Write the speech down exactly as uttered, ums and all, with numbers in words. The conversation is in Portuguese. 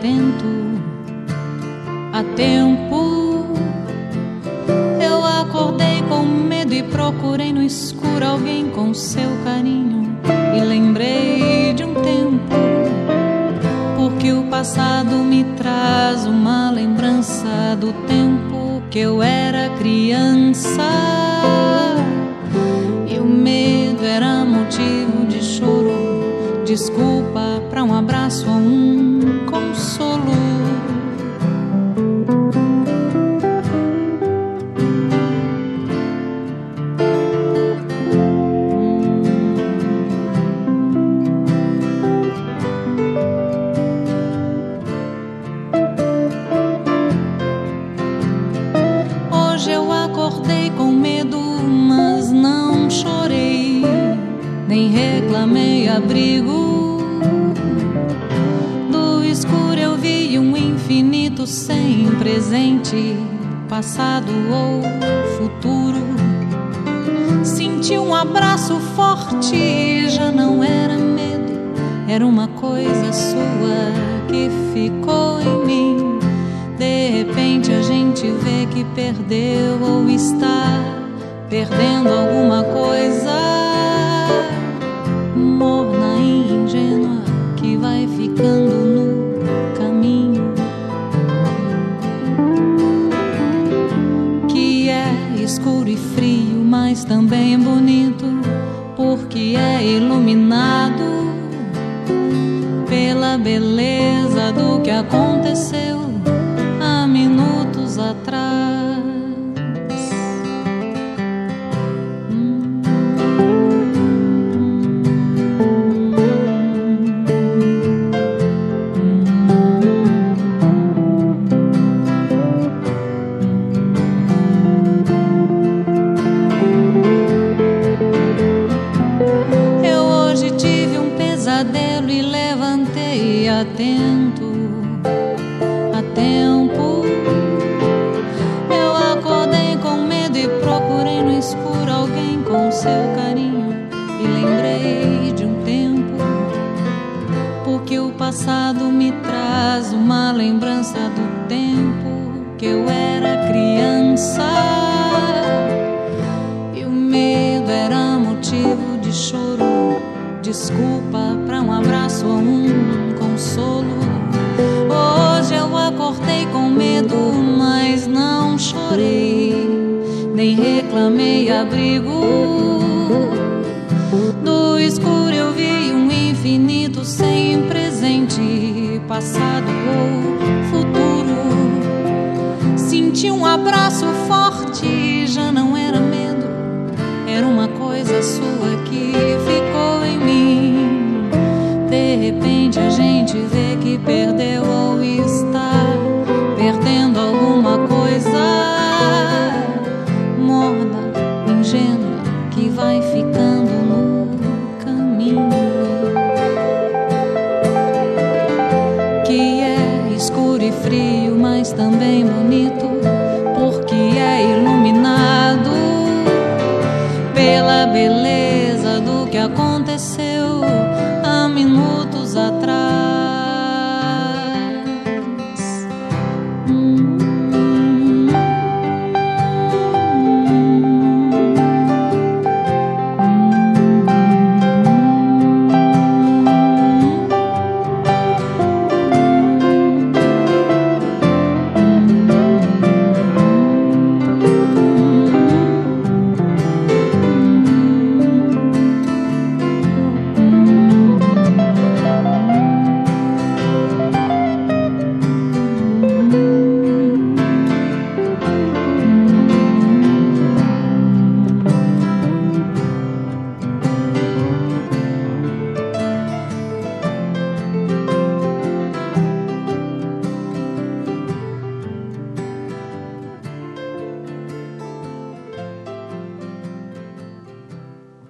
atento a tempo. Eu acordei com medo e procurei no escuro alguém com seu carinho, e lembrei de um tempo, porque o passado me traz uma lembrança do tempo que eu era criança. E o medo era motivo de choro, desculpa pra um abraço ou um consolo. Hoje eu acordei com medo, mas não chorei, nem reclamei abrigo. Do escuro eu vi um infinito sem presente, passado ou futuro. Senti um abraço forte, já não era medo, era uma coisa sua que ficou em mim. De repente a gente vê que perdeu ou está perdendo alguma coisa, morna e ingênua, que vai ficando no caminho, que é escuro e frio, mas também bonito, porque é iluminado pela beleza do que aconteceu há minutos atrás. E levantei atento a tempo. Eu acordei com medo e procurei no escuro alguém com seu carinho, e lembrei de um tempo, porque o passado me traz uma lembrança do tempo que eu era criança. E o medo era motivo de choro, desculpa pra um abraço ou um consolo. Hoje eu acordei com medo, mas não chorei, nem reclamei abrigo. Do escuro eu vi um infinito sem presente, passado ou futuro. Senti um abraço forte, já não era medo, era uma coisa sua que ficou em mim. De repente a gente vê que perdeu ou está perdendo alguma coisa, morna, ingênua, que vai ficando no caminho, que é escuro e frio, mas também bonito, porque é iluminado pela beleza